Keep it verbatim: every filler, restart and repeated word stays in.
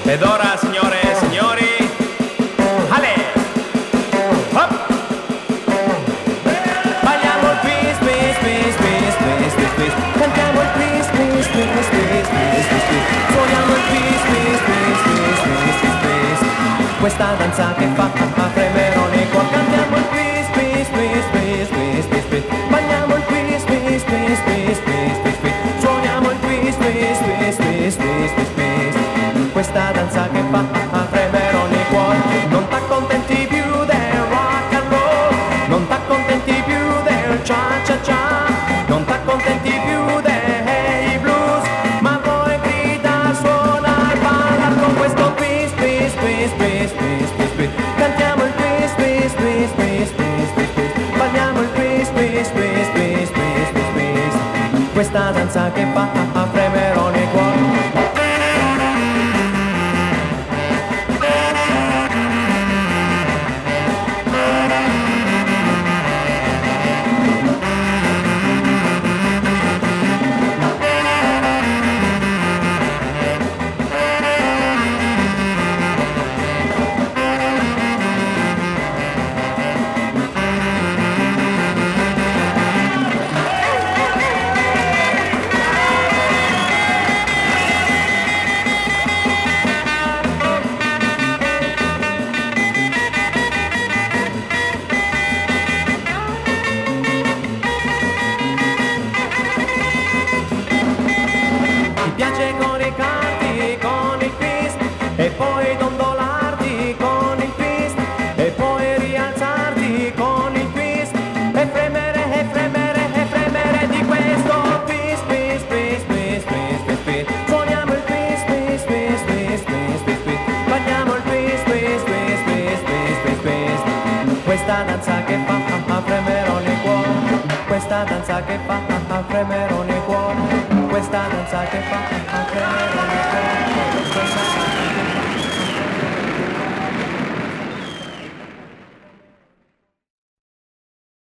Ed ora, signore e signori, Ale! Hop! Balliamo il twist, twist, twist, twist, twist, twist, twist. Cantiamo il twist, twist, twist, twist, twist, twist, twist. Suoniamo il twist, twist, twist, twist, twist, twist, twist. Questa danza che fa a fremerò nei cuori. Cantiamo il twist, twist, twist, twist, twist, twist, twist. Balliamo il twist, twist, twist, twist, twist, twist, twist. Suoniamo il twist, twist, twist, twist, twist, twist, twist. Questa danza che fa a fremerò nei cuori. Non t'accontenti più del rock and roll, non t'accontenti più del cia cia cia, non t'accontenti più dei blues, ma vuoi gridare, suonare, ballare con questo twist, twist, twist, twist, twist, twist, twist. Cantiamo il twist, twist, twist, twist, twist, twist, twist. Balliamo il twist, twist, twist, twist, twist, twist, twist. Questa danza che fa a fremerò nei cuori. Piace con i canti, con il twist, e poi dondolarti con il twist, e poi rialzarti con il twist, e fremere, e fremere, e fremere di questo twist, twist, twist, twist, twist, twist, twist. Suoniamo il twist, twist, twist, twist, twist, twist, twist. Balliamo il twist, twist, twist, twist, twist, twist, twist. Questa danza che fa a fremerò nei cuori, questa danza che fa a fremerò nei cuori. Questa danza che fa a fremerò nei cuori.